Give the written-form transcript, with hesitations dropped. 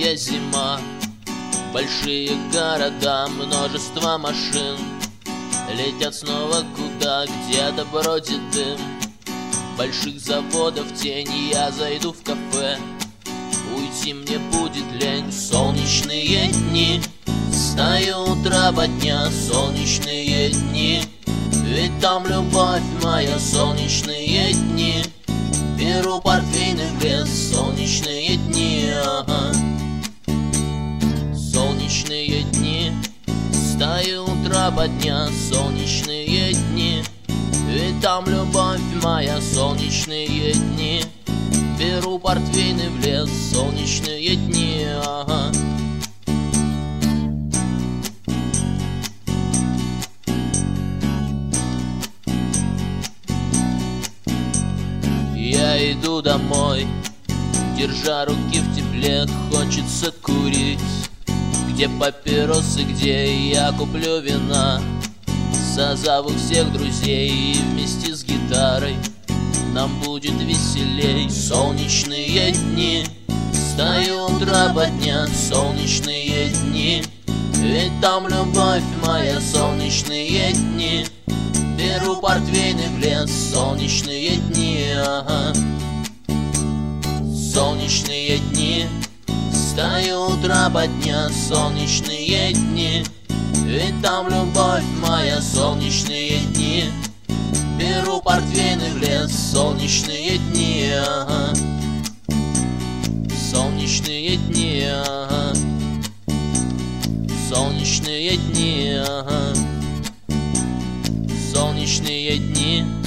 Длинная зима, большие города, множество машин летят снова куда, где-то бродит дым больших заводов тени. Я зайду в кафе, уйти мне будет лень. Солнечные дни, стою утра по дня. Солнечные дни, ведь там любовь моя. Солнечные дни, беру портвейн и в лес. Солнечные дни, ага. Солнечные дни, стою утра по дня. Солнечные дни, ведь там любовь моя. Солнечные дни, беру портвейн и в лес. Солнечные дни, ага. Я иду домой, держа руки в тепле. Хочется курить, где папиросы, где я куплю вина. Созову всех друзей и вместе с гитарой нам будет веселей. Солнечные дни, стою утра по дня. Солнечные дни, ведь там любовь моя. Солнечные дни, беру портвейн и в лес. Солнечные дни, ага. Солнечные дни, стою утра по дня. Солнечные дни, ведь там любовь моя. Солнечные дни, беру портвейн и в лес. Солнечные дни, ага. Солнечные дни, ага. Солнечные дни, ага. Солнечные дни.